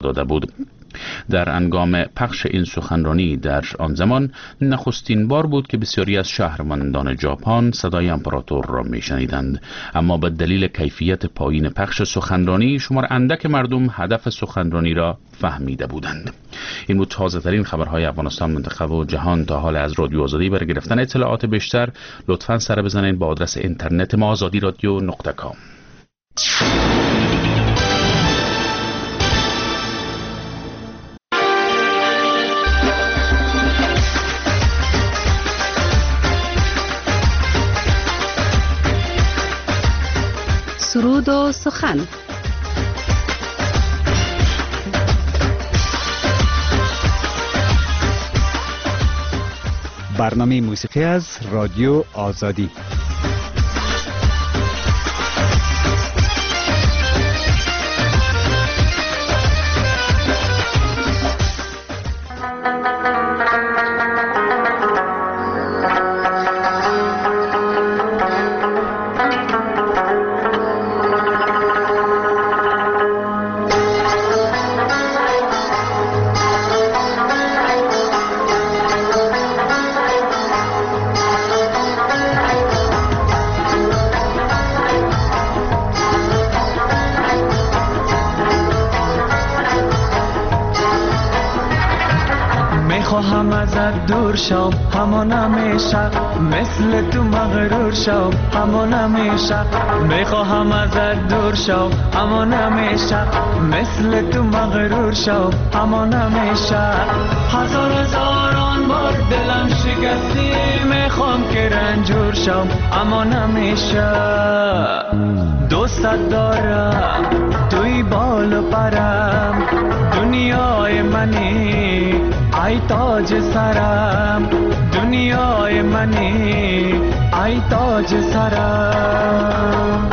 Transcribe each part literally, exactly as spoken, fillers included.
داده بود. در هنگام پخش این سخنرانی در آن زمان نخستین بار بود که بسیاری از شهروندان ژاپن صدای امپراتور را میشنیدند، اما به دلیل کیفیت پایین پخش سخنرانی شمار اندک مردم هدف سخنرانی را فهمیده بودند. این بود تازه ترین خبرهای افغانستان، منطقه و جهان. تا حال از رادیو آزادی برای گرفتن اطلاعات بیشتر لطفاً سر بزنید با آدرس اینترنت ما آزادی رادیو نقطه کام. سرود و سخن. برنامه موسیقی از رادیو آزادی. خواهم ازت دور شم همان همیشه، مثل تو مغرور شم همان همیشه. میخواهم ازت دور شم همان همیشه، مثل تو مغرور شم همان همیشه. هزار هزاران بار دلم شکستی، میخوام که رنجور شم همان همیشه. دوستت دارم توی بال و پرم، دنیای منی ای تاج سرم، دنیای منی ای تاج سرم.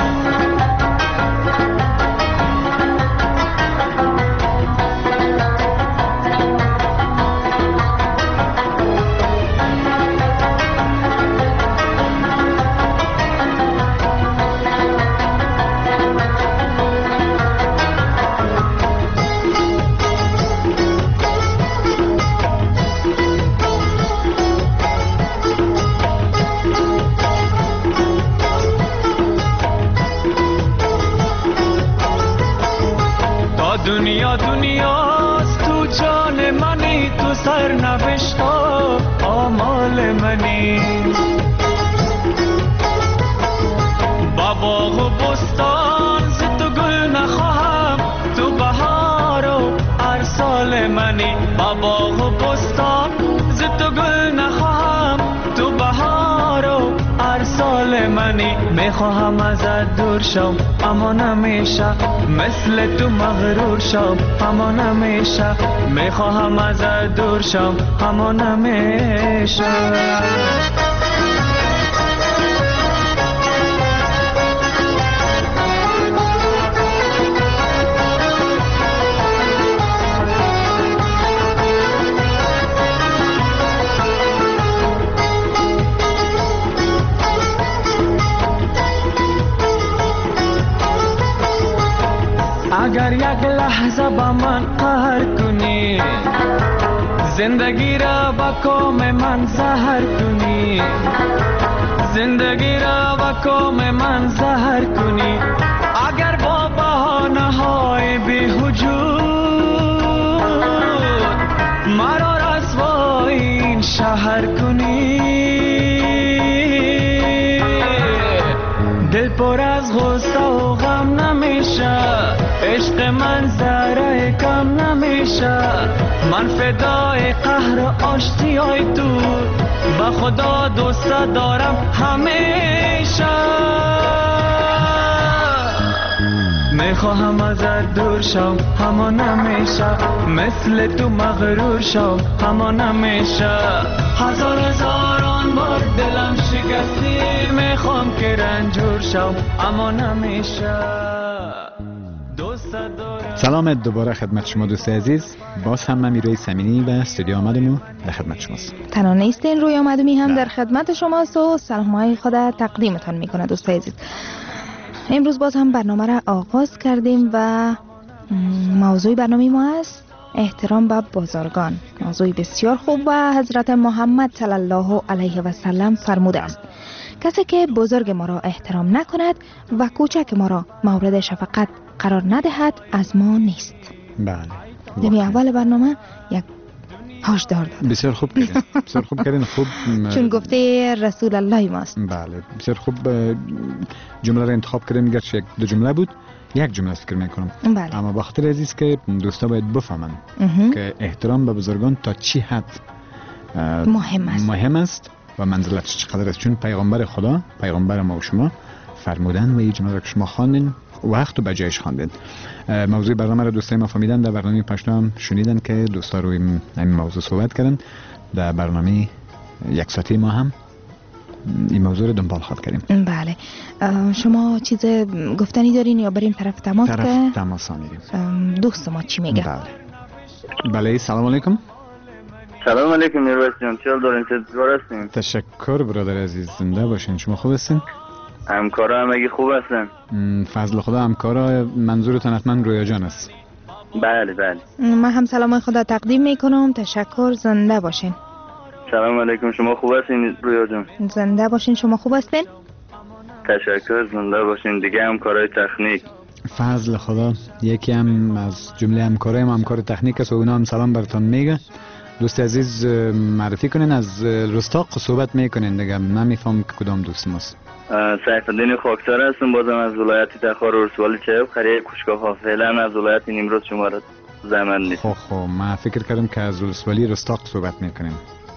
دنیا دنیاست تو جان منی، تو سر نوشتا آمال منی. با باغ و بستان ز تو گل نخواهم، تو بهار و هر سال منی. با باغ و بستان ز تو گل نخواهم، تو بهار و هر سال منی. میخواهم ازت دور شم اما نمیشه، مثل تو مغرور شم اما نمیشه. میخواهم ازت دور شم اما نمیشه. اگر یک لحظه با من قهر کنی، زندگی را با کام من زهر کنی، زندگی را با کام من زهر کنی. اگر با بهانه های بی‌وجود مرا رسوای این شهر کنی، دل پر از غصه و غم نمیشه، عشق من ذره کم نمیشه. من فدای قهر و آشتیای تو، با خدا دوست دارم همیشه. میخواهم ازت دور شم اما نمیشه، مثل تو مغرور شم اما نمیشه. هزار هزاران بار دلم شکستی، میخوام که رنجور شم اما نمیشه. سلام دوباره خدمت شما دوست عزیز. باز هم من میروی سمینی و استودیو آمدمو در خدمت شماست. تنها نیستین، روی آمدمی هم در خدمت شماست و سلامهای خود تقدیمتان میکنه دوست عزیز. امروز باز هم برنامه را آغاز کردیم و موضوع برنامه ما است احترام به بزرگان. موضوع بسیار خوب و حضرت محمد صلی الله علیه و سلم فرموده است کسی که بزرگ ما را احترام نکند و کوچک ما را مورد شفقت قرار ندهد از ما نیست. بله. دمی اول برنامه یک هاشدار داد. بسیار خوب کردین. بسیار خوب کردین. خوب چون گفته رسول الله ماست. بله بسیار خوب جمله را انتخاب کردین. گرچه یک دو جمله بود یک جمله فکر میکنم. بله. اما با خاطر عزیز که دوستا باید بفهمن که احترام به بزرگان تا چی حد مهم است مهم است و منزلتش چقدر است. چون پیغمبر خدا پیغمبر ما و شما فرمودن و این جمله را که شما خواندین وقت و بجایش خواندین. موضوع برنامه را دوستای ما فهمیدن. در برنامه پشتو هم شنیدن که دوستا روی این موضوع صحبت کردن. در برنامه یک ساعته ما هم این موضوع رو دنبال خواهد کردیم. بله. شما چیز گفتنی دارین یا بریم طرف تماس؟ طرف که تماس میریم. دوست ما چی میگه؟ بله. بله سلام علیکم. سلام علیکم میرویس جان، چه حال دارین؟ چطور هستین؟ تشکر برادر عزیز، زنده باشین. شما خوب هستین؟ همکارا همگی خوب هستن؟ فضل خدا. همکارا منظورتون حتما رویا جان است؟ بله بله. من هم سلام خدا تقدیم میکنم. تشکر. زنده باشین. سلام علیکم. شما خوب هستین رویا جان؟ زنده باشین. شما خوب هستین؟ تشکر. زنده باشین. دیگه همکارای تکنیک؟ فضل خدا. یکی هم از جمله همکارای ما همکار تکنیک است و اونا هم سلام براتون میگه. دوست عزیز معرفی کنین. از رستاق صحبت میکنین دیگه. من میفهم که کدام دوست ماست. سیف الدین خاکسار هستم، بازم از ولایت تخار ولسوالی چهب قریه کوشگاه ها. فعلا از ولایت نیمروز شما را زمان نیست. خب خب من فکر کردم که از ولسوالی رستاق صحبت میکنیم.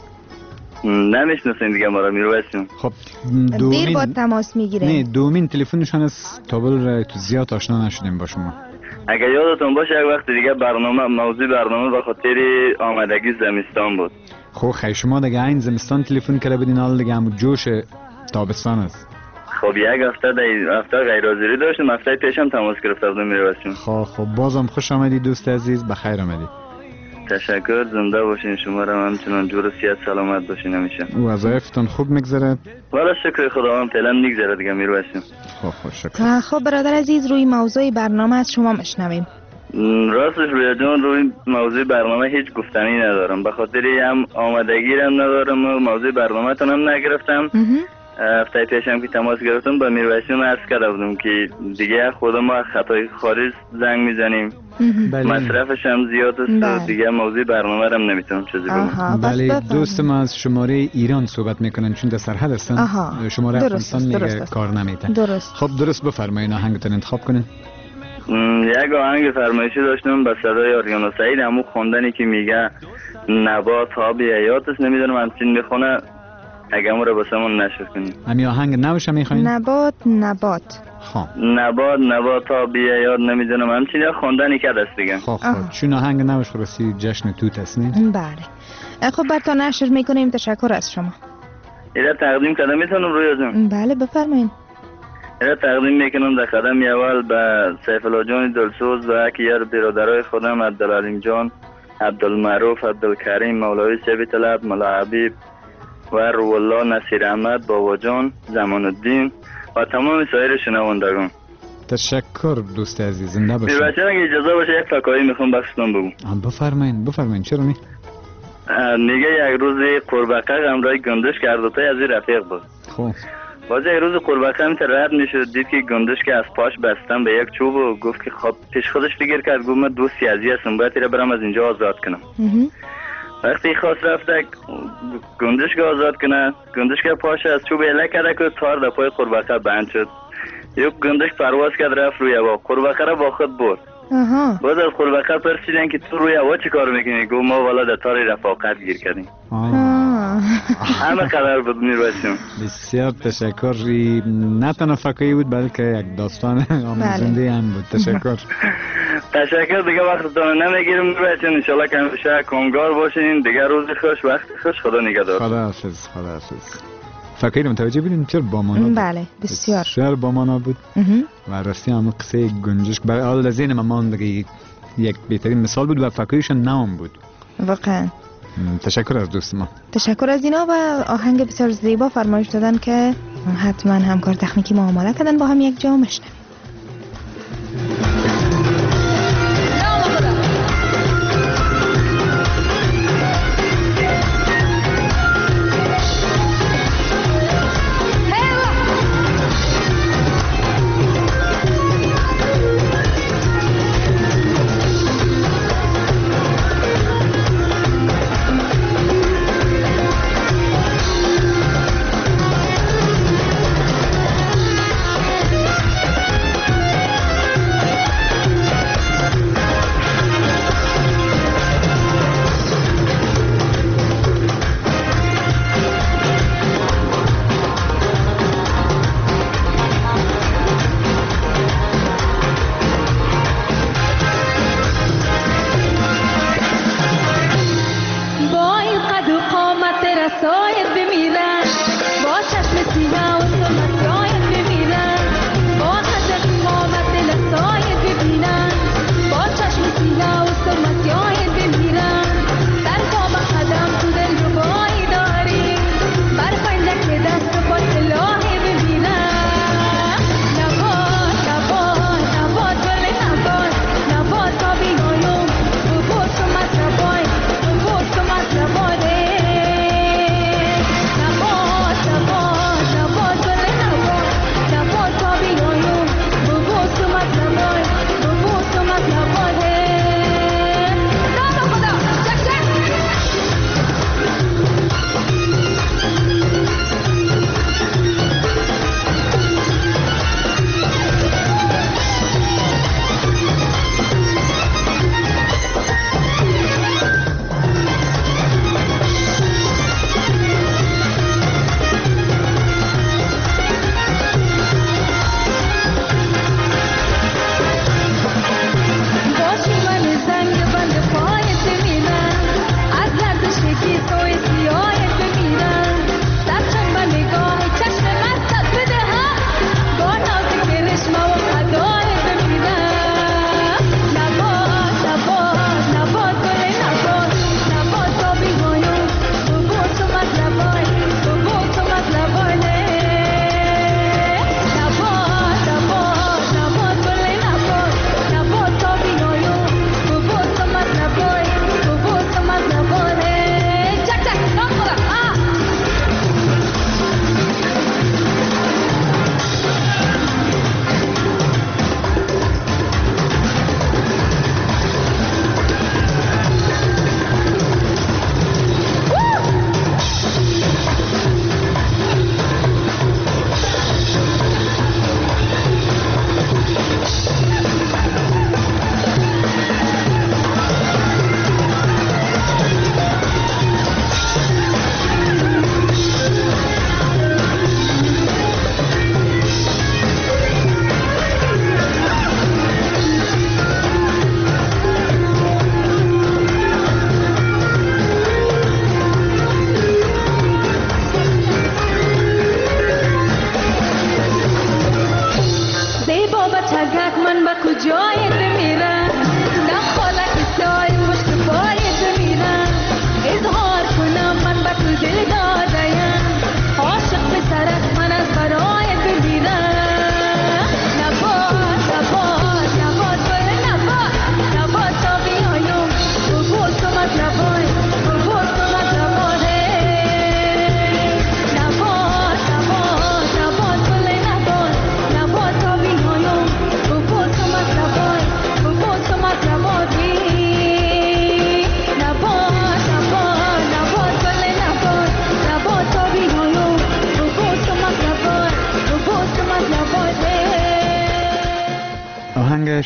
نمیشناسین دیگه ما را میرویسیم. خب دیر با تماس میگیریم. نه دومین تلفنشان از تابل تو زیاد آشنا نشدیم با شما. اگر یادتون باشه یک وقت دیگه برنامه موضوع برنامه به خاطر آمدگی زمستان بود. خب خیلی شما دیگه این زمستان تلفن کرده بودین، حالا دیگه هم جوش تابستان است. خب یک هفته در هفته غیر حاضری داشتم، هفته پیشم تماس گرفته بودم میرویسیم. خب خب بازم خوش آمدی دوست عزیز، بخیر آمدی. تشکر. زنده باشین. شما را همچنان جور و صحت سلامت باشین همیشه. وظایفتون خوب میگذره؟ والا شکر خداوند فعلا میگذره دیگه میرویسیم. خب خب شکر. خب برادر عزیز روی موضوع برنامه از شما مشنویم. راستش رویا جان روی موضوع برنامه هیچ گفتنی ندارم، به خاطر هم آمدگی هم ندارم و موضوع برنامه تونم نگرفتم. هفته پیشم که تماس گرفتم با میرویسیم عرض کرده بودم که دیگه خودم ما خطای خارج زنگ میزنیم، مصرفش هم زیاد است و دیگه موضوع برنامه رو هم نمیتونم چیزی بگم. بله دوست ما از شماره ایران صحبت میکنن چون در سرحد هستن. شماره افغانستان میگه کار نمیته. درست. خب درست بفرمایید آهنگتون انتخاب کنین. یک آهنگ فرمایشی داشتم با صدای آریانا سعید، همون خواندنی که میگه نبات آب حیات است. نمیدونم همچین میخونه، اگه ما رو باسمون نشر کنیم. همین آهنگ نوشم میخواین؟ نبات نبات. خب نبات نبات آب حیات نمیدونم همچین یا خواندنی که دست دیگه. خب خب چون آهنگ نوش خلاصی جشن توت است نه؟ بله. خب براتون نشر میکنیم. تشکر از شما. اینا تقدیم کردم میتونم رویا جان؟ بله بفرمایید. اینا تقدیم میکنم در قدم اول به سیف الله جان دلسوز و یکی یار برادرای خودم عبدالعلیم جان، عبدالمعروف، عبدالکریم، مولوی سیبی طلب، مولا حبیب و روالله، نصیر احمد، بابا جان، زمان الدین و تمام سایر شنوندگان. تشکر دوست عزیز، زنده باشید. میرسه اگه اجازه باشه یک فکایی میخوام بخشتون بگم. بفرمایید بفرمایید. چرا نی؟ میگه یک روز قرباقه همراه گندش کرد و تا از رفیق بود. خب باز یک روز قرباقه هم رد میشد، دید که گندش که از پاش بستن به یک چوب و گفت که خب پیش خودش فکر کرد گفت من دوستی ازی هستم باید را برم از اینجا آزاد کنم. وقتی خواست رفته گندش که آزاد کنه، گندش که پاش از چوب اله کرده که تار در پای قرباقه بند شد. یک گندش پرواز کرد رفت روی هوا، قرباقه را با خود برد. باز از قرباقه پرسیدن که تو روی هوا چی کار میکنی؟ گفت ما والا در تار رفاقت گیر کردیم. همه قدر بود میرویسیم. بسیار تشکر. نه تنها فکایی بود بلکه یک داستان آموزنده هم بود. تشکر. تشکر. دیگه وقتتون نمیگیرم میرویسیم. انشالله که همیشه کامگار باشین. دیگه روز خوش وقت خوش. خدا نگهدار. خدا حافظ. خدا حافظ. فکر متوجه بودین چرا با مانا بود؟ بله بسیار بسیار با مانا بود و راستی هم قصه گنجش برای حال لذین من ماندگی یک بهترین مثال بود و فکرشون نام بود واقعا. تشکر از دوست ما. تشکر از اینا و آهنگ بسیار زیبا فرمایش دادن که حتما همکار تکنیکی ما آماده کردن با هم یک جا مشنویم.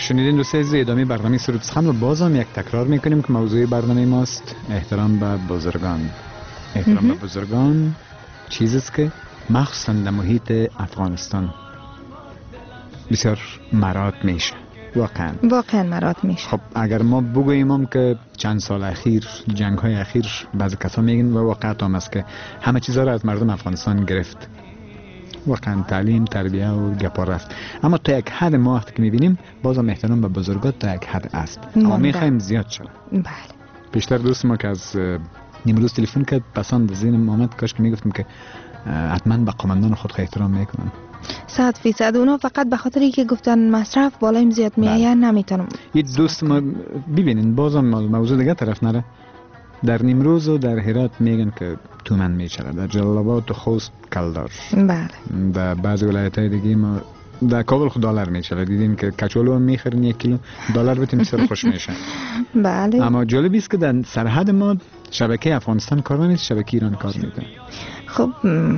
شنیدین دوستان عزیز، ادامه برنامه سرود سخن و بازم یک تکرار میکنیم که موضوع برنامه ماست احترام به بزرگان. احترام به بزرگان چیزی است که مخصوصا در محیط افغانستان بسیار مراد میشه. واقعا واقعا مراد میشه. خب اگر ما بگوییم هم که چند سال اخیر، جنگ های اخیر، بعضی کسا میگن و واقعیت هم است که همه چیزها را از مردم افغانستان گرفت. واقعا تعلیم، تربیه و گپا رفت. اما تا یک حد ما وقتی که میبینیم بازم احترام به بزرگات تا یک حد است. اما میخوایم زیاد شد. بله. بیشتر دوست ما که از نیمروز تلفن کرد پسند ذهنم آمد کاش که میگفتم که حتما به قومندان خود احترام میکنن. صد فیصد. اونا فقط به خاطری که گفتن مصرف بالایم زیاد میآید نمیتونم. یه دوست ما ببینین بازم موضوع دیگه طرف نره. در نیمروز و در هرات میگن که تومن میچره، در جلال آباد و خوست کلدار. بله. در بعضی ولایت‌های دیگه ما در کابل خود دلار میچره. دیدین که کچولو هم میخرین یک کیلو دلار بتیم بسیار خوش میشه. بله. اما جالبی است که در سرحد ما شبکه افغانستان کار نمیکنه، شبکه ایران کار میکنه. خب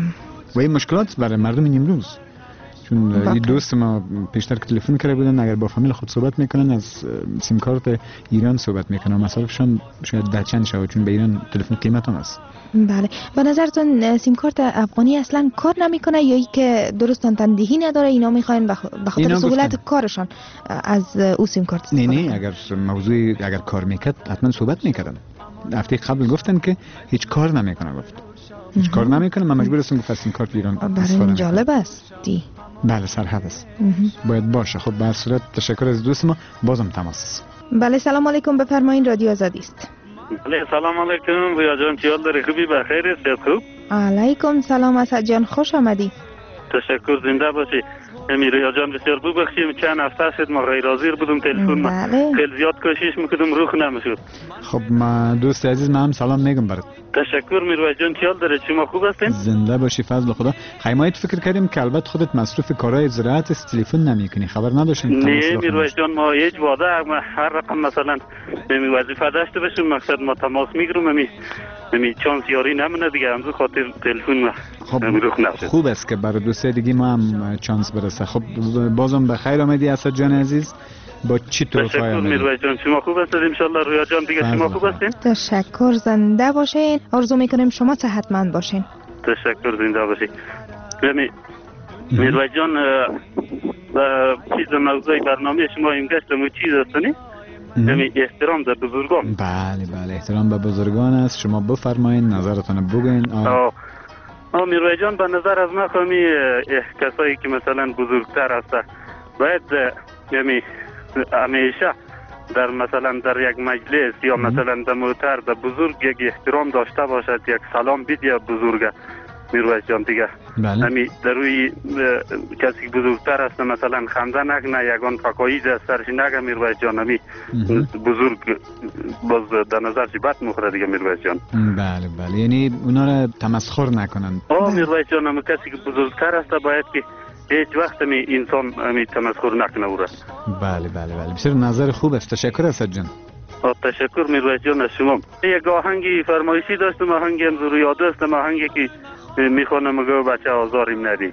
و این مشکلات برای مردم نیمروز. چون یه دوست ما پیشتر که تلفن کرده بودن اگر با فامیل خود صحبت میکنن از سیم کارت ایران صحبت میکنن و مصارفشان شاید ده چند شود چون به ایران تلفن قیمت هم است. بله. به نظرتون سیم کارت افغانی اصلا کار نمیکنه یا ای که درست تندهی نداره اینا میخواین به خاطر سهولت کارشان از او سیم کارت استفاده؟ نه نه اگر موضوع اگر کار میکرد حتما صحبت میکردن. هفته قبل گفتن که هیچ کار نمیکنه، گفت هیچ کار نمیکنه. من مجبور هستم گفتم سیم کارت ایران استفاده کنم. جالب است دی. بله سرحد است. باید باشه. خب به هر صورت تشکر از دوست ما. بازم تماس است. بله سلام علیکم، بفرمایید رادیو آزادی است. بله سلام علیکم ریا جان، چی حال داری؟ خوبی؟ بخیر است؟ خوب؟ علیکم سلام اسد جان، خوش آمدی. تشکر، زنده باشی. امیر ریا جان بسیار ببخشیم چند هفته شد ما غیر حاضر بودم تلفن ما بله. خیلی زیاد کوشش میکردم روخ نمیشد. خب ما دوست عزیز من هم سلام میگم برات. تشکر میروی جان، چی حال داره؟ شما خوب هستین؟ زنده باشی فضل خدا. خیمایت فکر کردیم که البته خودت مصروف کارهای زراعت است تلفن نمیکنی، خبر نداشتیم؟ نه میروی جان، ما هیچ واده هر رقم مثلا می وظیفه داشته باشیم مقصد ما تماس میگیرم می می چانس یاری نمونه دیگه، همون خاطر تلفن ما خب روخ نشد. خوب است که برای دوست دیگه ما هم چانس برسه. خب بازم بخیر آمدی اسد جان عزیز. با چی توفای تشکر میروی جان، شما خوب هستید؟ ان شاء الله رویا جان دیگه شما خوب هستین؟ تشکر، زنده باشین. آرزو میکنیم شما صحتمند باشین. تشکر، زنده باشین. یعنی میروی جان چیز موضوع برنامه شما این گشت مو چیز هستنی؟ یعنی احترام در بزرگان. بله بله احترام به بزرگان است. شما بفرمایید نظرتون بگوین. آه آه میروی جان به نظر از من خواهمی کسایی که مثلا بزرگتر هسته باید یعنی همیشه در مثلا در یک مجلس یا مثلا در موتر در بزرگ یک احترام داشته باشد، یک سلام بیدی بزرگ میروی جان دیگه. بله. همی در روی کسی که بزرگتر هست مثلا خنده نکنه، یگان فکایی در سرش نگه میروی جان. همی بزرگ باز در نظر چی بد مخوره دیگه میروی جان. بله بله یعنی اونا را تمسخر نکنن. آه میروی جان، هم کسی که بزرگتر هست باید که هیچ وقت می انسان می تمسخر نکنه او را. بله بله بله بسیار نظر خوب است. تشکر اسد جان. تشکر میروی جان از شما. یک آهنگی فرمایشی داشتم، آهنگی هم زور یاد است، آهنگی که میخوانم مگه بچه آزاریم ندی.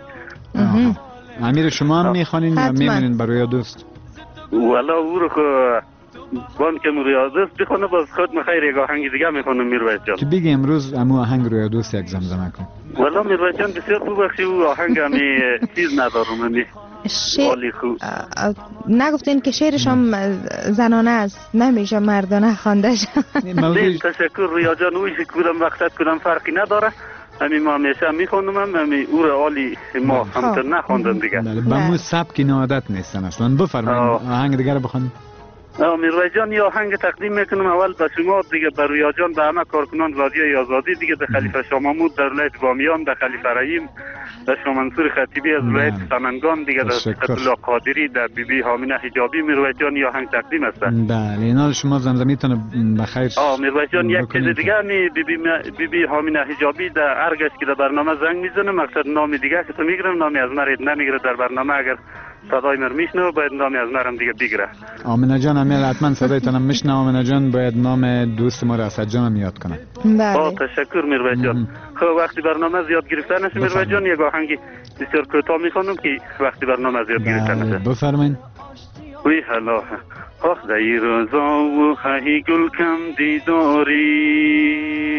امیر شما هم میخوانین یا میمونین برای دوست؟ والا او رو که بان که روی دوست بخونه باز خود مخیر یک آهنگ دیگه میخوانم میروی جان. که بگی امروز امو آهنگ روی دوست یک زمزمه کن. والا میروی جان بسیار خوب بخشی او آهنگ همی چیز ندارم همی شعر نگفتین که شعرش هم زنانه است، نمیشه مردانه خوانده شد. تشکر رویا جان، اویش کدام مقصد کدام فرقی نداره. همین ما همیشه میخوانم، همین او را عالی ما همتر نخواندم دیگه. بله با مو سبک نادت نیستن اصلا. بفرمایید آهنگ دیگه رو بخونید. میروی جان یه آهنگ تقدیم میکنم اول به شما دیگه، به رویا جان، به همه کارکنان رادیوی آزادی دیگه، به خلیفه شاه محمود در ولایت بامیان، به خلیفه رحیم، به شاه منصور خطیبی از ولایت سمنگان دیگه، در الله قادری، در بی بی هامینه حجابی میروی جان یه آهنگ تقدیم است. بله اینا شما زمزمیتون بخیر. آ میروی جان یک چیز دیگه می بی بی بی بی هامینه حجابی در ارگش که در برنامه زنگ میزنه، مقصد نام دیگه که تو میگیرم نامی از مرید نمیگیره در برنامه، اگر صدای مر میشنوه باید نامی از مرم دیگه بگیره. آمنه جان امیر حتما صدایتون میشنوه. آمنه جان باید نام دوست ما را اسد جان یاد کنه. بله. تشکر میروی جان. خب وقتی برنامه زیاد گرفته نشه میروی جان یک آهنگی بسیار کوتاه میخوانم که وقتی برنامه زیاد گرفته نشه. بفرمایید. وی حالا آخ دی روزا و هی گل کم دیداری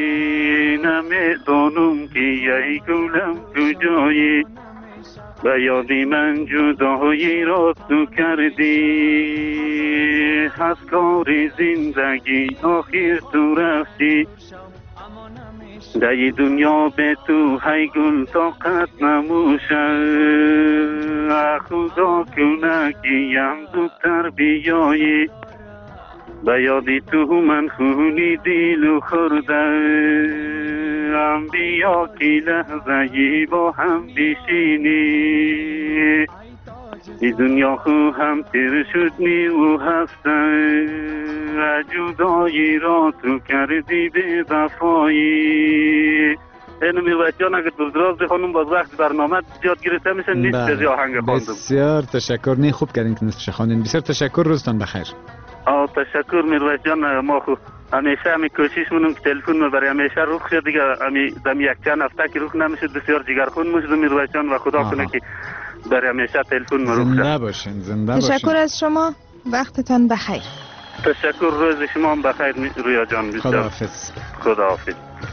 نمیدانم که یه گلم کجایی به یادی من جدایی را تو کردی از کار زندگی آخر تو رفتی در دنیا به تو هی گل طاقت نموشه خدا کنه کیم زودتر بیایی به یادی تو من خونی دیلو خورده هم بیا که لحظه با هم بشینی ای دنیا خو هم تیر شد نی و هفته جدایی را تو کردی به وفایی. اینو میرواید جان اگر بزرگ بخونم باز وقت برنامه زیاد گرفته میشه نیست از آهنگ خواندم. بسیار تشکر، نی خوب کردین که نصفش خواندین. بسیار تشکر، روزتان بخیر. آه تشکر میرواید جان. ما خو همیشه همی کوشش مونم که تلفن ما برای همیشه روخ شد دیگه همی دمی یک چند هفته که روخ نمیشد بسیار جگرخون میشد میرواید جان و خدا کنه که برای همیشه تلفن ما روخ شد. زنده باشین، زنده باشین. تشکر از شما، وقتتان بخیر. تشکر، روز شما هم بخیر رویا جان. خداحافظ. خداحافظ.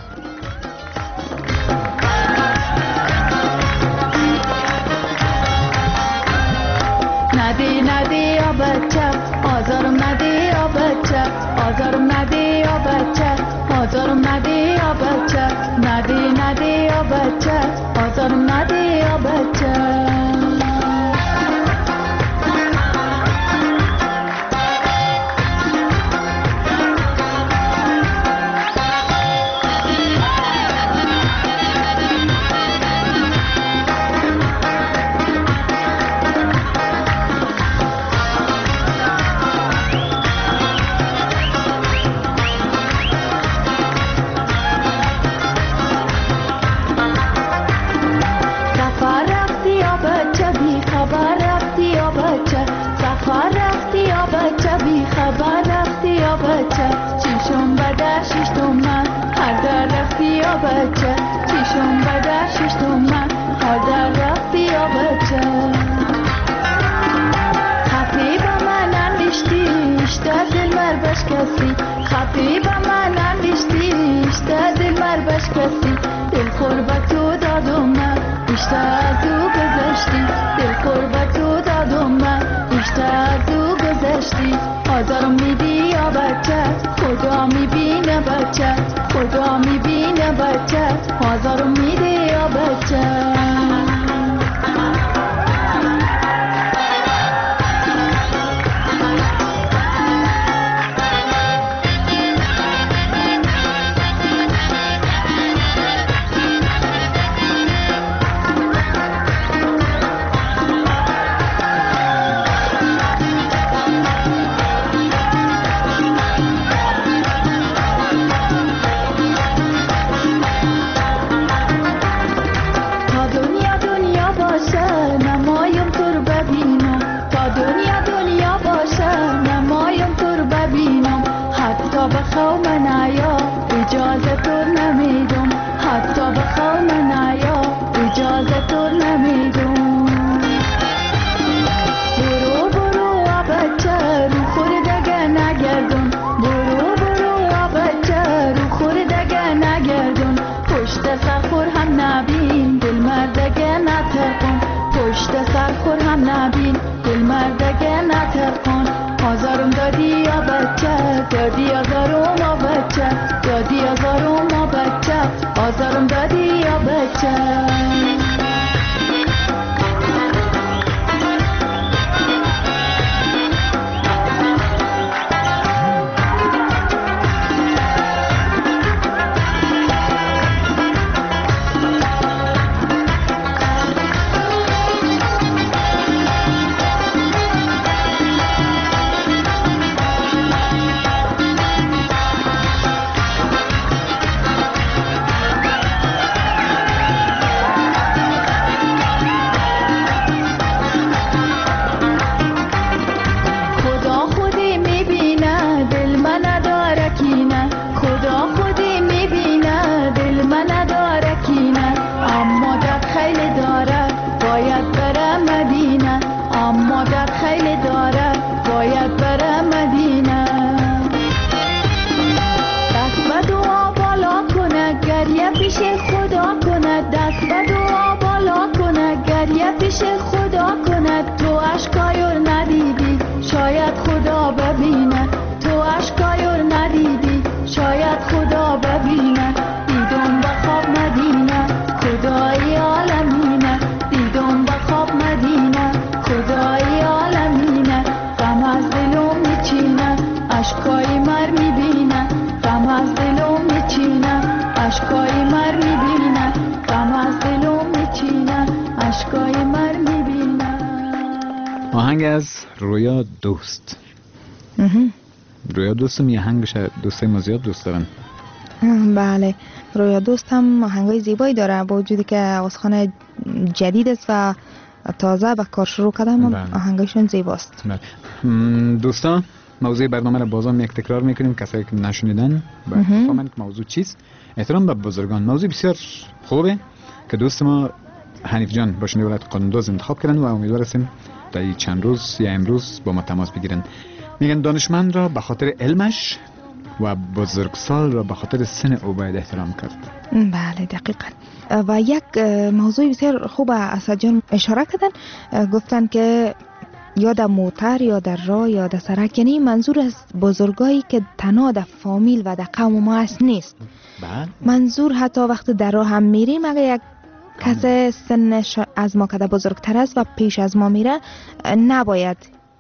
ندی ندی یا بچه آزارم ندی یا بچه آزارم ندی یا بچه آزارم ندی یا بچه ندی ندی یا بچه آزارم ندی یا بچه بچه چیشون بده ششتم من هر در رفتی یا بچه خطی با من اندیشتی اشته دل مر بشکستی خطی با من اندیشتی اشته دل مر بشکستی دل خور تو دادم من اشته از او گذشتی دل خور تو دادم من اشته از او گذشتی آزارم میدی یا بچه خدا میبینه بچه خدا میبینه بچه آزارم میده یا بچه آزارم دادی یا بچه اشکای مر میبینه غم از دلم میچینه اشکای مر میبینه. آهنگ از رویا دوست. رویا دوستم یه آهنگش دوستای ما زیاد دوست دارن. بله رویا دوست هم آهنگای زیبایی داره با وجودی که آوازخوان جدید است و تازه به کار شروع کردم. آهنگایشون زیباست. دوستان موضوع برنامه را بازم یک تکرار میکنیم کسایی که نشنیدن بفهمن که موضوع چیست. احترام به بزرگان موضوع بسیار خوبه که دوست ما حنیف جان باشنده ولایت قانوندوز انتخاب کردن و امیدوار هستیم در چند روز یا امروز با ما تماس بگیرن. میگن دانشمند را به خاطر علمش و بزرگسال را به خاطر سن او باید احترام کرد. بله دقیقاً. و یک موضوع بسیار خوب اسد جان اشاره کردن، گفتن که یا در موتر یا در راه یا در سرک، یعنی منظور از بزرگایی که تنها در فامیل و در قوم ما است نیست. بله. منظور حتی وقت در راه هم میریم اگه یک کس سنش از ما که بزرگتر است و پیش از ما میره نباید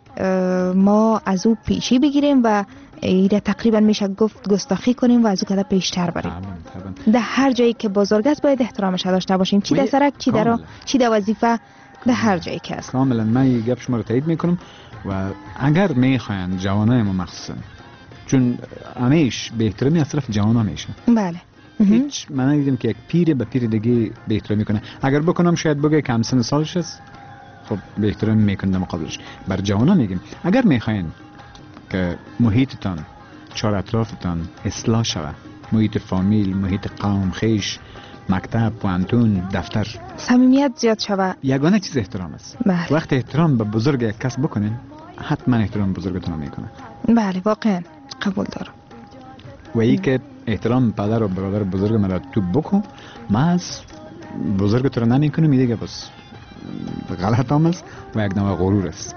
ما از او پیشی بگیریم و ایره تقریبا میشه گفت گستاخی کنیم و از او که پیشتر بریم. در هر جایی که بزرگ است باید احترامش داشته باشیم، چی در سرک چی در چی در وظیفه، در هر جایی که است. کاملا من این گپ شما رو تایید میکنم و اگر میخواین جوانای ما مخصوصا، چون همیش به احترامی از طرف جوانا میشه. بله. هیچ من ندیدم که یک پیر به پیر دیگه به احترامی کنه. اگر بکنم شاید بگه کم سن سالش است، خب به احترام میکنه مقابلش. بر جوانا میگیم اگر میخواین که محیطتان چهار اطرافتان اصلاح شود، محیط فامیل، محیط قوم، خیش، مکتب، پوانتون، دفتر، صمیمیت زیاد شود، یگانه چیز احترام است. بله. وقت احترام به بزرگ یک کس بکنین حتما احترام بزرگتون میکنه. بله واقعا قبول دارم. و ای که احترام پدر و برادر بزرگ مرا تو بکن، من از بزرگ تو رو نمیکنم، میگه بس غلط هم است و یک نوع غرور است.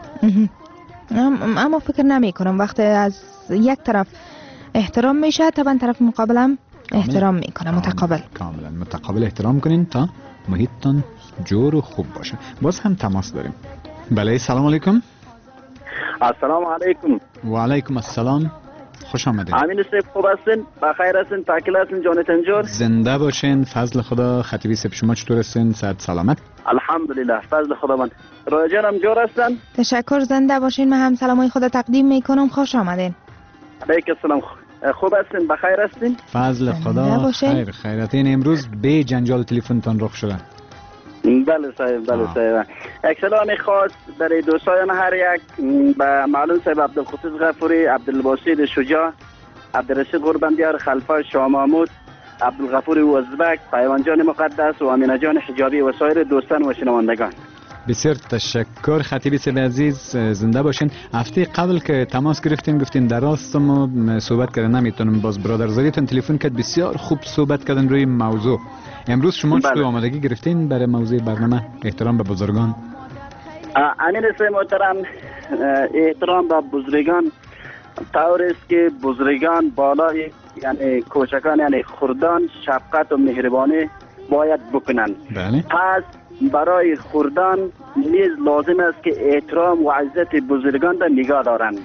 اما فکر نمی کنم وقتی از یک طرف احترام میشه طبعا طرف مقابلم احترام میکنه. متقابل کاملا متقابل احترام کنین تا محیطتان جور و خوب باشه. باز هم تماس داریم. بله سلام علیکم. السلام علیکم. و علیکم السلام. خوش آمدید. امین صاحب خوب هستین؟ بخیر هستین؟ پاکل هستین؟ جان تنجور؟ زنده باشین. فضل خدا. خطیبی صاحب شما چطور هستین؟ صحت سلامت؟ الحمدلله فضل خدا. من رویا جانم جور هستن؟ تشکر. زنده باشین. من هم سلامای خدا تقدیم میکنم. خوش آمدین. علیکم السلام. خوب هستین؟ بخیر هستین؟ فضل خدا. خیر خیراتین. امروز به جنجال تلفن تان رخ شده. بله صاحب بله صاحب. یک سلام خاص برای دوستان هر یک، به معلوم صاحب عبدالقدوس غفوری، عبدالباسط شجاع، عبدالرشید قربندیار، خلفا شاه محمود، عبدالغفور ازبک، پیوان جان مقدس و امینه جان حجابی و سایر دوستان و شنوندگان. بسیار تشکر خطیبی صاحب عزیز. زنده باشین. هفته قبل که تماس گرفتین گفتین در راست ما صحبت کردن نمیتونم، باز برادرزادیتون تلفن کرد بسیار خوب صحبت کردن روی موضوع. امروز شما چطور آمادگی گرفتین برای موضوع برنامه احترام به بزرگان؟ امین صاحب محترم، احترام به بزرگان طور است که بزرگان بالای یعنی کوچکان یعنی خردان شفقت و مهربانی باید بکنن. بله. پس برای خردان نیز لازم است که احترام و عزت بزرگان را نگاه دارند،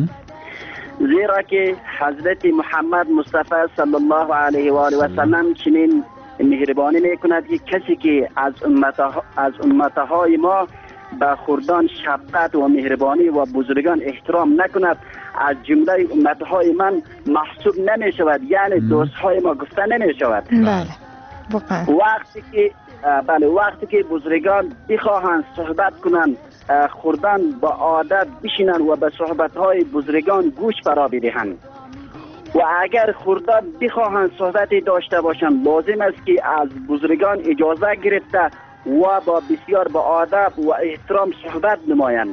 زیرا که حضرت محمد مصطفی صلی الله علیه و آله و سلم چنین مهربانی میکند که کسی که از امتها از امتهای ما به خردان شفقت و مهربانی و بزرگان احترام نکند از جمله امتهای من محسوب نمی شود، یعنی دوستهای ما گفته نمی شود. بله. وقتی که بله وقتی که بزرگان بخواهند صحبت کنند خردان با عادت بشینند و به صحبتهای بزرگان گوش فرا بدهند و اگر خردان بخواهند صحبتی داشته باشند لازم است که از بزرگان اجازه گرفته و با بسیار با ادب و احترام صحبت نمایند.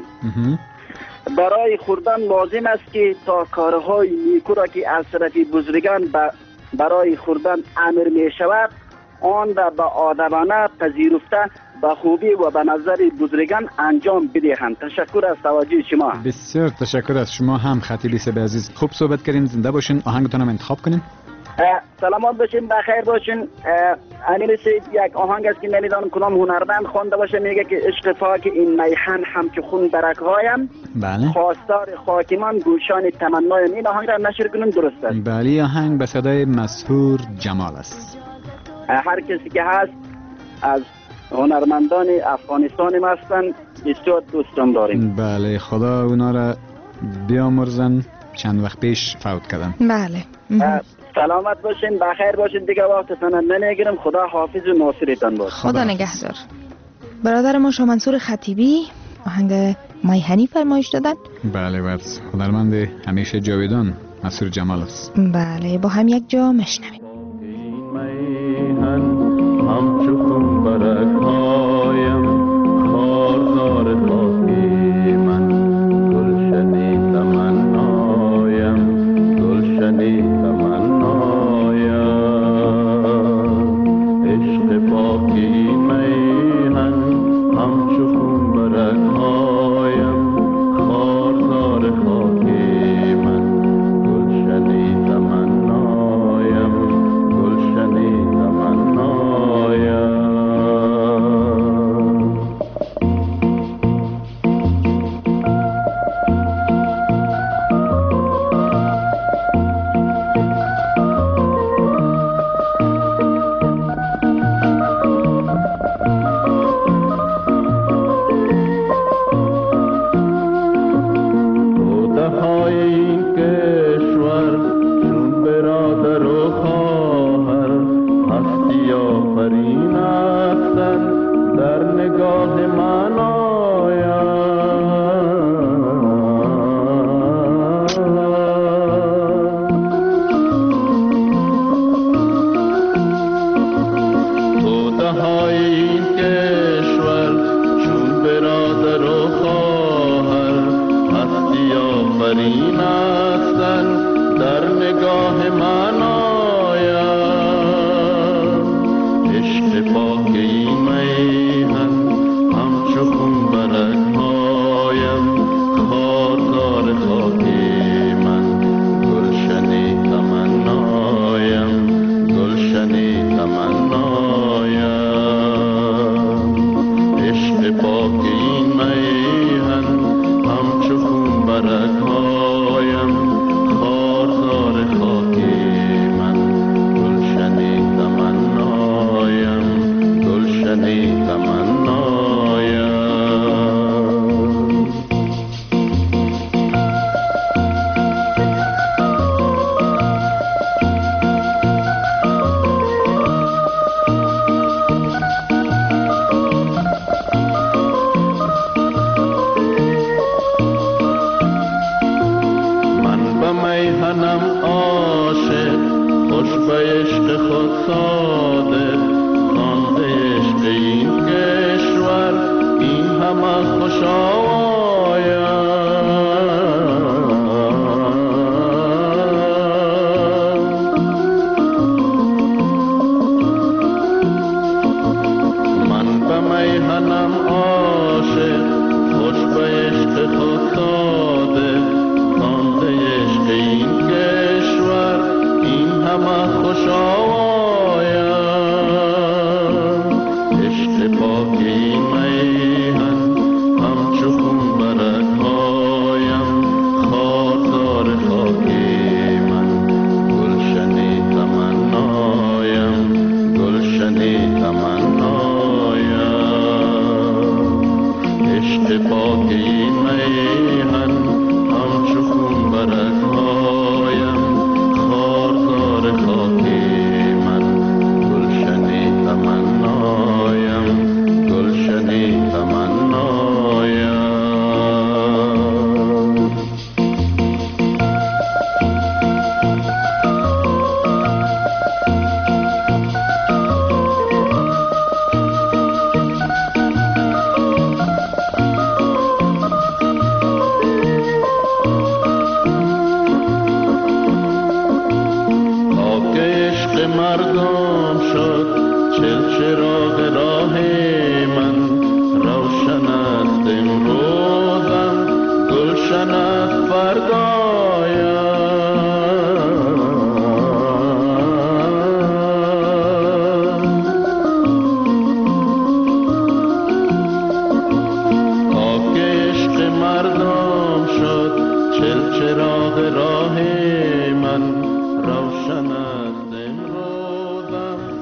برای خردان لازم است که تا کارهای نیکو را که از طرف بزرگان برای خردان امر می شود آن را با آدبانه پذیرفته با خوبی و به نظر بزرگان انجام بدهند. تشکر از توجه شما. بسیار تشکر از شما هم خطیبی صاحب عزیز. خوب صحبت کردین. زنده باشین. آهنگتون هم انتخاب کنین. سلامت باشین، بخیر باشین. امیر سید یک آهنگ است که نمیدانم کدام هنرمند خوانده باشه، میگه که عشق پاک این میهن هم که خون برگهایم. بله. خواستار خاکمان گوشان تمنایم. این آهنگ را نشر کنین درست است؟ بله. آهنگ به صدای مسحور جمال است. هر کسی که هست از هنرمندان افغانستان هستن، بسیار دوستم داریم. بله، خدا اونا را بیامرزن، چند وقت پیش فوت کردن. بله. سلامت باشین، بخیر باشین، دیگه وقتتون نمیگیرم. خدا حافظ و ناصرتان باشه. خدا نگهدار. برادر ما شاه منصور خطیبی آهنگ میهنی فرمایش دادن. بله، ورز هنرمند همیشه جاویدان مسرور جمال است. بله، با هم یک جا مشنویم. میهن همچو خون برگهایم، خاردار خاکی من، گلشنی تمنایم، گلشنی تمنایم. عشق پاکی میهن همچو خون برگهایم، خاردار خاکی من، گلشنی تمنایم، گلشنی تمنایم.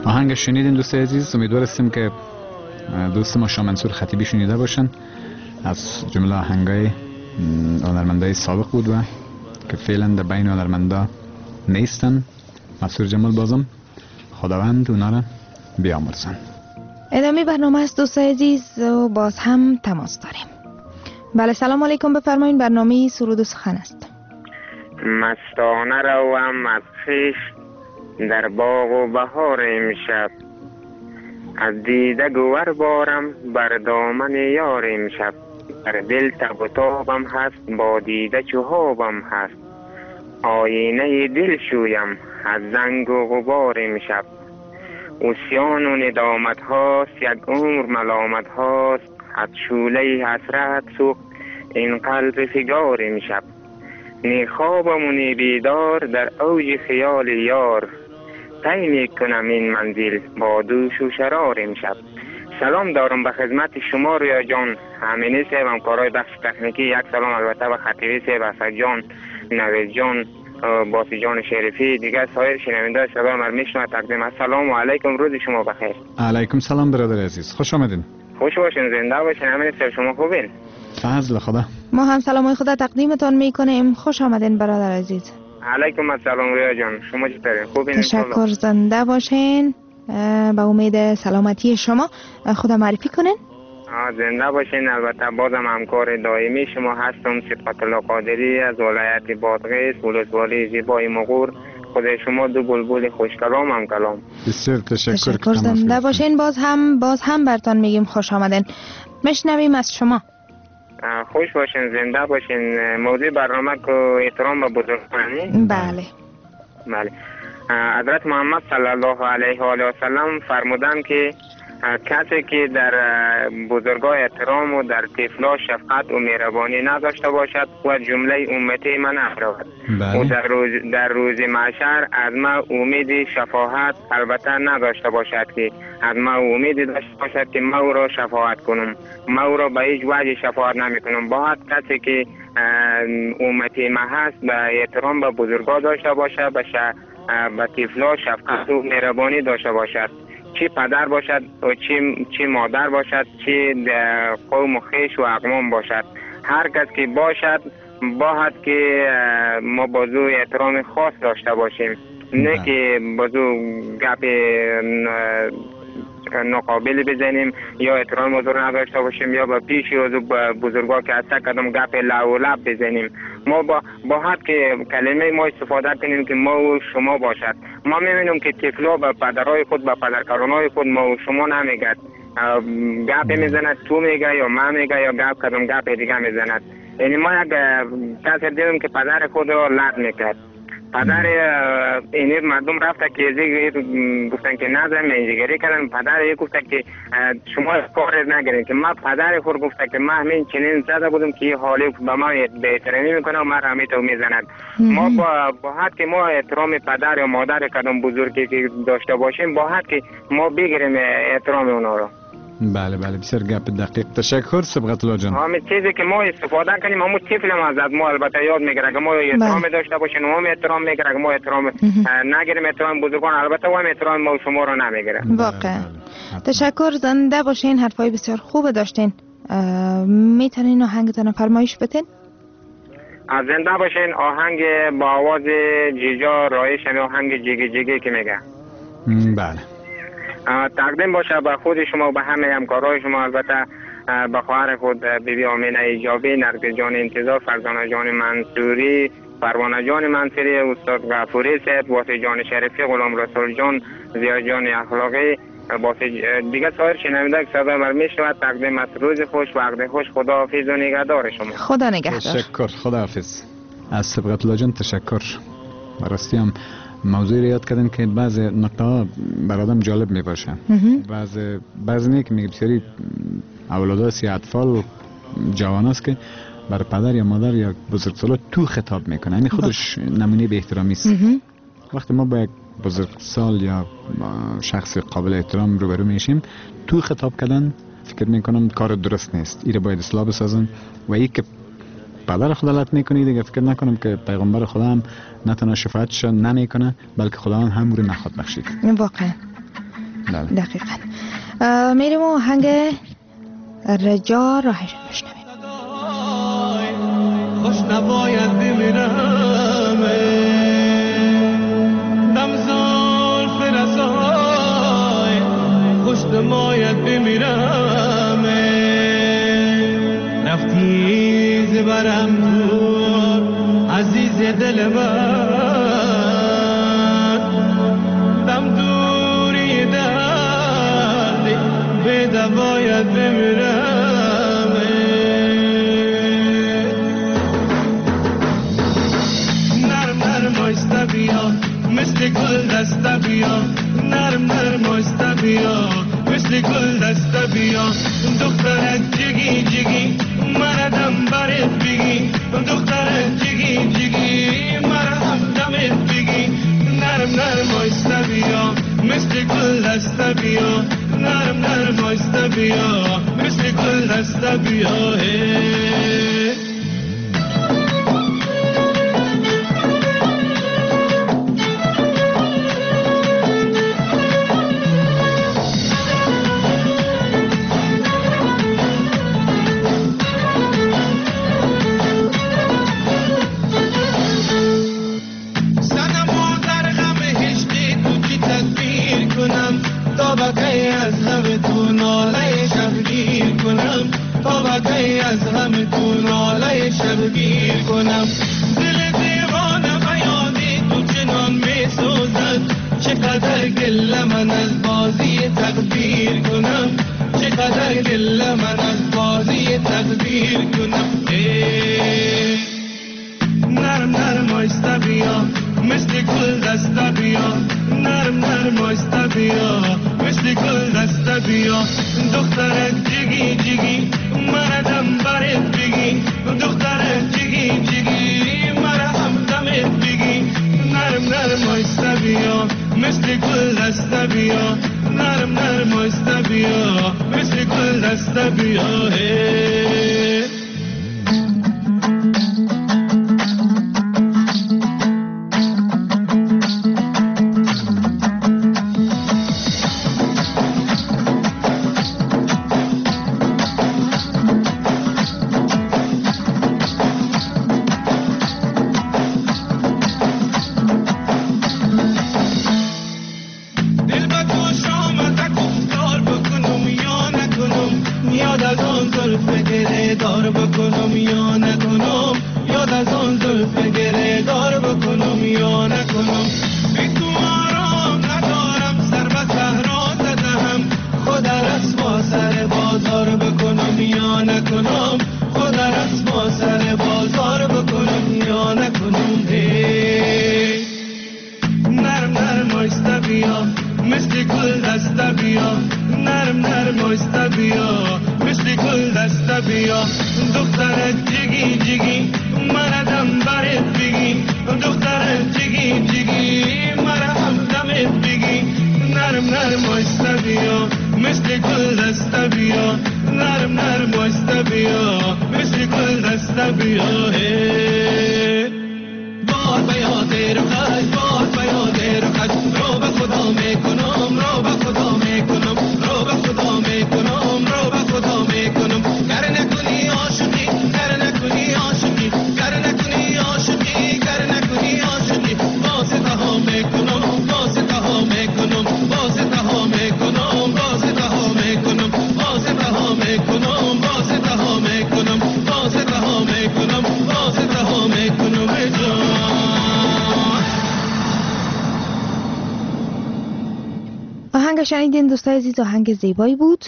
آهنگ شنیدین دوست عزیز؟ امیدوار هستیم که دوست ما شاه منصور خطیبی شنیده باشن. از جمله آهنگای هنرمندای سابق بود و که فعلا در بین هنرمندا نیستن. مسعود جمال بازم خداوند اونا را بیامرزن. ادامه برنامه است دوست عزیز و باز هم تماس داریم. بله سلام علیکم، بفرمایید. برنامه سرود و سخن است. مستانه روم از خویش در باغ و بهار امشب، از دیده گوهر بارم بر دامن یار امشب، در دل تب و تابم هست با دیده چوبم هست، آینه دل شویم از زنگ و غبار امشب، عصیان و ندامت هاست یک عمر ملامت هاست، از شوله حسرت سوخت این قلب فگار امشب، نی خوابم و نی بیدار در اوج خیال یار، طی میکنم این منزل با دوش و شرار امشب. سلام دارم به خدمت شما رویا جان، همینی صاحب همکارای بخش تکنیکی، یک سلام البته به خطیبی صاحب، اسد جان، نوید جان، باسی جان شریفی، دیگه سایر شنونده صدا ما میشنوه تقدیم السلام علیکم، روز شما بخیر. علیکم سلام برادر عزیز، خوش آمدین. خوش باشین، زنده باشین. همین صاحب شما خوبین؟ فضل خدا. ما هم سلامای خدا تقدیمتان میکنیم. خوش آمدین برادر عزیز. علیکم السلام رویا جان، شما چطورین؟ خوبین؟ تشکر، زنده باشین. با امید سلامتی شما خدا معرفی کنین. زنده باشین. البته بازم همکار دائمی شما هستم، صفت الله قادری از ولایت بادغیس، ولسوالی زیبای مغور. خدای شما دو بلبل خوش کلام هم کلام. بسیار تشکر. تشکر، زنده باشین. باز هم باز هم برتان میگیم خوش آمدین. مشنویم از شما. خوش باشین، زنده باشین. موضوع برنامه که احترام به بزرگانی. بله بله. حضرت محمد صلی الله علیه و آله و سلم فرمودند که کسی که در بزرگای احترام و در طفلا شفقت و مهربانی نداشته باشد و جمله امتی من نرود. و در روز در روز محشر از ما امید شفاعت البته نداشته باشد که از ما امید داشته باشد که ما او را شفاعت کنم. ما او را به هیچ وجه شفاعت نمی کنم. باید کسی که امتی ما هست به احترام به بزرگا داشته باشد، به به طفلا شفقت و مهربانی داشته باشد، چی پدر باشد و چی چی مادر باشد، چی قوم و خویش و اقوام باشد. هر کس که باشد باید که ما بازو احترام خاص داشته باشیم، نه که بازو گپ ناقابل بزنیم یا احترام حضور نداشته باشیم یا با پیش از بزرگا که هسته کدام گپ لو لب بزنیم. ما با باید که کلمه ما استفاده کنیم که ما و شما باشد. ما میبینیم که طفلا به پدرای خود به پدرکارانای خود ما و شما نمیگد، گپ میزند تو میگه یا ما میگه یا گپ کدام گپ دیگه میزند. یعنی ما یک کسی دیدیم که پدر خود را لب میکرد. پدر این مردم رفته که گفتن که نظر منجگری کردن. پدر گفته که شما کار نگرین که ما پدر خود گفته که ما همین چنین زده بودم که حالی به ما به احترامی میکنه و ما همیت رو میزند. ما با باید که ما احترام پدر یا مادر کدام بزرگی که داشته باشیم باید که ما بگیریم احترام اونا رو. بله بله بسیار گپ دقیق. تشکر صبغت الله جان. همین چیزی که ما استفاده کنیم همون طفل ما از ما البته یاد میگیره که ما احترام داشته باشیم، ما احترام میگیره که ما احترام نگیریم، احترام بزرگان البته ما احترام ما شما رو نمیگیره. واقعا تشکر، زنده باشین. حرفای بسیار خوب داشتین. میتونین آهنگتون فرمایش بدین؟ از زنده باشین. آهنگ با آواز جیجا رایش، همین آهنگ جیگی جیگی که میگه. بله. تقدیم باشه به خود شما و به همه همکارای شما، البته به خواهر خود بیبی آمینه ایجابی، نرگس جان انتظار، فرزانه جان منصوری، پروانه جان منصوری، استاد غفوری صاحب، واسی جان شریفی، غلام رسول جان، زیا جان اخلاقی، باسی دیگه سایر شنونده که صدا بر میشود. تقدیم است روز خوش، وقت خوش. خداحافظ و نگهدار شما. خدا نگهدار. تشکر، خداحافظ. از صبغت الله جان تشکر. براستی هم موضوعی رو یاد کردن که بعض نکته ها بر آدم جالب می باشه. بعض بعض نیک میگه بسیاری اولاد سی اطفال جوان است که بر پدر یا مادر یا بزرگسال تو خطاب میکنه. یعنی خودش نمونه به احترامی است. وقتی ما با یک بزرگسال یا شخص قابل احترام روبرو میشیم تو خطاب کردن فکر میکنم کار درست نیست. ایره باید اصلاح بسازن و ای که پدر خدا لط میکنی دیگه فکر نکنم که پیغمبر خدا هم نه تنها شفاعتش نمیکنه بلکه خدا هم رو نخواد بخشید. واقعا دقیقاً. میریم و آهنگ رجا راهش بشنویم. خوش نباید بمیرم دم زلف رسای خوش نباید بمیرم رفتی زبرم دور عزیز دل من دم دوری دردی به دواید بمیرم نرم نرم آیسته بیا مثل گل دسته بیا نرم نرم آیسته بیا مثل گل دسته بیا دخترت جگی جگی مردم برت بگی دخترت جگی جگی مردم دمت بگی نرم نرم آیسته بیا مثل گل دسته بیا نرم نرم آیسته بیا مثل گل دسته بیا از همه تو ناله شبگیر کنم دل دیوانه بیادی تو چنان می سوزد چقدر گله من از بازی تقدیر کنم چقدر گله من از بازی تقدیر کنم نرم نرم آیسته بیا مثل گل دسته بیا نرم نرم آیسته بیا مثل گل دسته بیا دخترک جگی جگی مردم برت بگی دخترک جگی جگی مردم دمت بگی نرم نرم آیسته بیا مثل گل دسته بیا نرم نرم آیسته بیا مثل گل دسته بیا شنیدین دوستای عزیز، آهنگ زیبایی بود.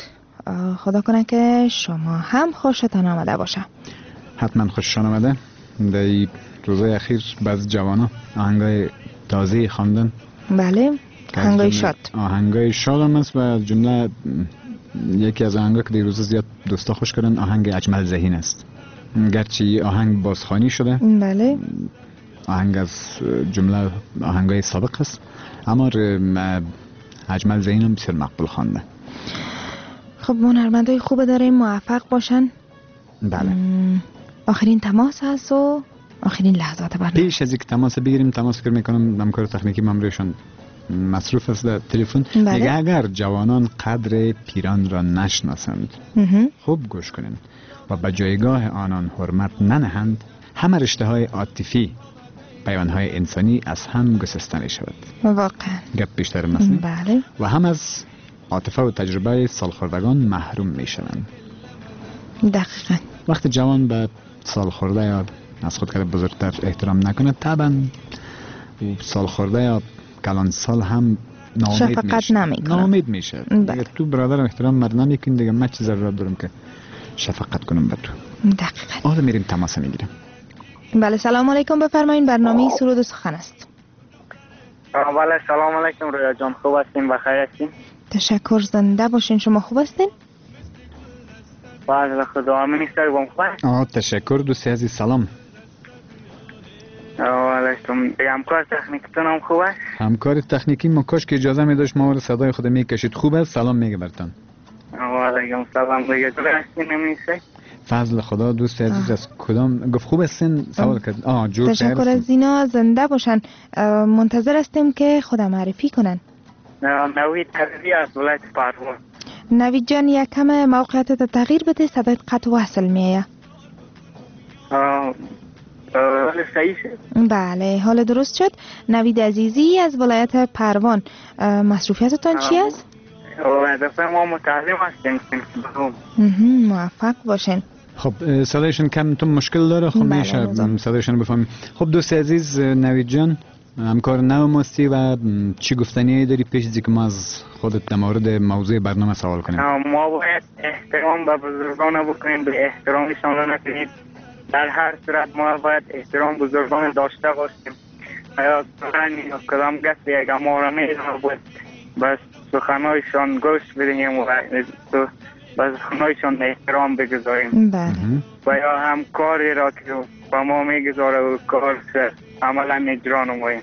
خدا کنه که شما هم خوشتان آمده باشه. حتما خوششان آمده. در این روزهای اخیر بعض جوانا آهنگای تازه خواندن. بله، آهنگای شاد. آهنگای شاد هم است و از جمله یکی از آهنگا که در روز زیاد دوستا خوش کردن آهنگ اجمل ذهین است. گرچه آهنگ بازخوانی شده، بله، آهنگ از جمله آهنگای سابق است، اما اجمل ذهین هم بسیار مقبول خوانده. خب هنرمندای خوب داریم، موفق باشن. بله. آخرین تماس هست و آخرین لحظات برنامه. پیش از اینکه تماس بگیریم، تماس فکر میکنم همکار تکنیکی ماموریشون مصروف است در تلفن. بله. میگه اگر جوانان قدر پیران را نشناسند مهم. خوب گوش کنند و به جایگاه آنان حرمت ننهند، همه رشته های عاطفی، پیوند های انسانی از هم گسسته می شود. واقعا گپ بیشتر مثلی. بله. و هم از عاطفه و تجربه سالخوردگان محروم می شوند. دقیقا. وقتی جوان به سالخورده یا از خود کرده بزرگتر احترام نکنه، طبعا سالخورده یا کلان سال هم ناامید شفقت میشه. نمیکنه. ناامید میشه. بله. اگر تو برادر احترام مرد نمیکنی دیگه من چه ضرورت دارم که شفقت کنم به تو. دقیقا. حالا میریم تماس میگیریم. بله سلام علیکم، بفرمایید. برنامه سرود و سخن است. بله سلام علیکم رویا جان، خوب هستین؟ بخیر هستین؟ تشکر، زنده باشین. شما خوب هستین؟ بله خدا منیستر بام خوب. آه تشکر دوستی عزیز، سلام. علیکم. همکار تکنیکتون هم خوب است؟ همکار تکنیکی ما کاش که اجازه می داشت ما رو صدای خود میکشید. خوب است؟ سلام میگه برتان. علیکم سلام. دیگه تو هستین نمیشه؟ فضل خدا. دوست عزیز از کدام گفت خوب هستین؟ سوال کرد. آه جور تشکر از اینا، زنده باشن. منتظر هستیم که خود معرفی کنن. نوید حبیبی از ولایت پروان. نوید جان یک کم موقعیتت تغییر بده، صدایت قطع وصل میایه. حال صحیح شد؟ بله حال درست شد. نوید عزیزی از ولایت پروان، مصروفیتتان چی است؟ دفعه ما متعلم هستیم. موفق باشین. خب صدایشون کم تو مشکل داره. خب میشه صدایشون بفهمیم. خب دوست عزیز نوید جان، همکار نو ماستی و چی گفتنی داری پیش از اینکه ما از خودت در مورد موضوع برنامه سوال کنیم؟ ما باید احترام به بزرگان بکنیم، به احترامشان رو نکنیم. در هر صورت ما باید احترام بزرگان داشته باشیم. یا سخنی یا کدام گفتی اگر ما را میدونه باید بس سخنایشان گوش بدهیم و بس سخنایشان احترام بگذاریم. بله. و یا هم کاری را که با ما میگذاره و کار عملا اجرا نماییم.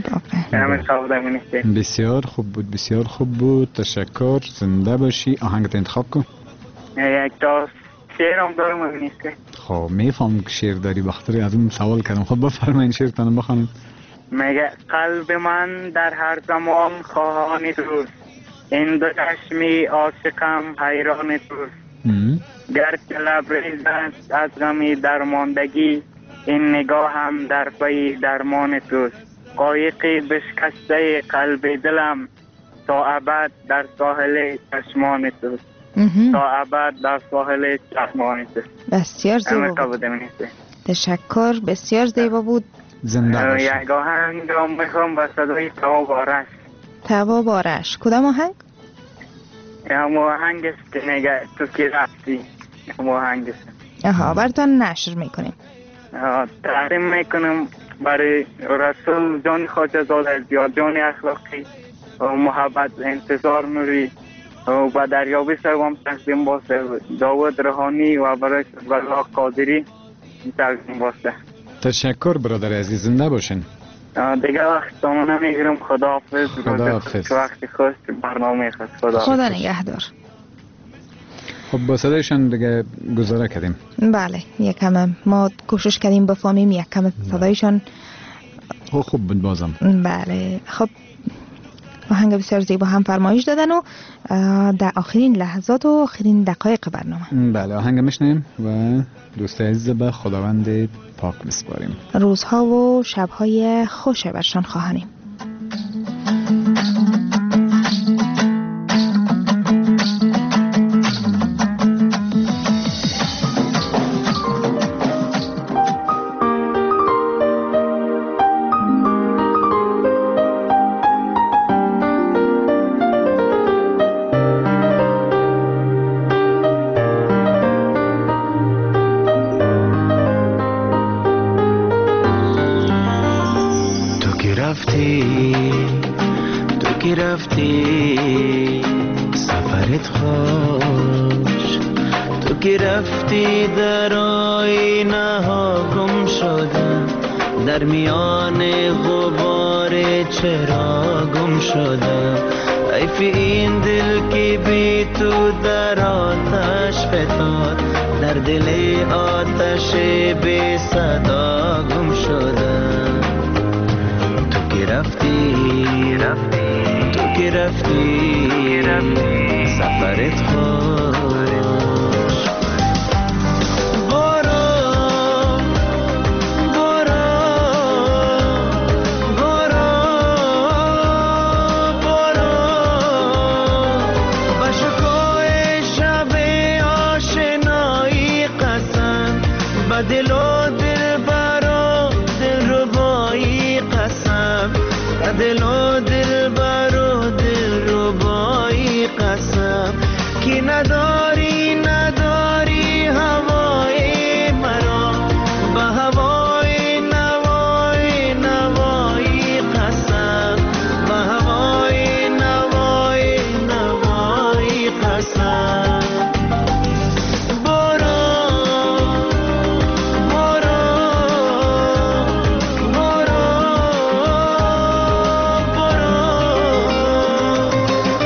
بسیار خوب بود، بسیار خوب بود. تشکر، زنده باشی. آهنگت انتخاب کن. یک تا شعرم دارم ببینید که خب میفهم که شعر داری، بخاطر از اون سوال کردم. خب بفرمایید شعرتان بخوانید. میگه قلب من در هر زمان خواهان توست، این دو چشمی عاشقم حیران توست. گرچه لبریز است از غمی درماندگی، این نگاه هم در پی درمان توست. قایقی بشکسته قلب دلم، تا ابد در ساحل چشمان توست. تا ابد در ساحل چشمان توست. بسیار زیبا بود. تشکر، بسیار زیبا بود. زنده باشی. یک آهنگ را میخوام با صدای تواب آرش. تواب آرش کدام آهنگ؟ هم آهنگ است که نگه تو که رفتی. هم آهنگ است. آها براتون نشر میکنیم. تحریم میکنم برای رسول جان خواجه زاده زیاد جان اخلاقی و محبت انتظار نوری و با دریابی سوام تقدیم باسته داود روحانی و برای الله قادری تقدیم باسته. تشکر برادر عزیز، زنده باشین. دیگه وقت تامو نمیگیرم. خدا حافظ. خدا حافظ. وقتی خواست برنامه خواست. خدا خدا نگهدار. خب با صدایشان دیگه گزاره کردیم. بله یکم ما کوشش کردیم بفهمیم یکم صدایشان خوب بود بازم. بله خب آهنگ بسیار زیبا هم فرمایش دادن و در آخرین لحظات و آخرین دقایق برنامه. بله آهنگ میشنیم و دوست عزیز به خداوند پاک میسپاریم. روزها و شبهای خوش برشان خواهانیم. در میان غبار چرا گم شدم، حیف این دل که بی تو در آتش فتاد، در دل آتش بی صدا گم شدم. تو که رفتی رفتی که رفتی سفرت خوش. باران باران باران باران با شکوه شب آشنایی قسم، با دل و دل برا دل ربایی قسم، با دل و دل برا دل ربایی قسم، که نداری نداری هوای مرا، با هوای نوای نوایی قسم، با هوای نوای نوایی قسم. باران باران باران باران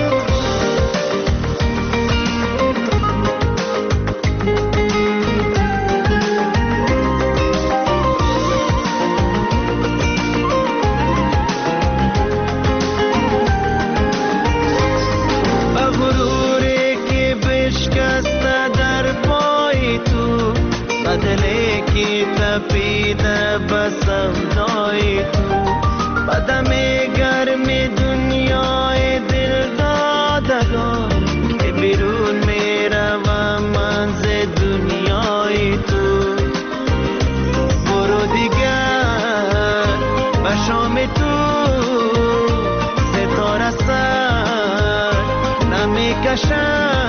با غروری که بشکسته در پای تو، با دلی که تپیده به سودای تو، با دم گرم دنیای دل دادگان که بیرون میروم من ز دنیای تو. برو دیگر به شام تو ستاره سر نمیکشم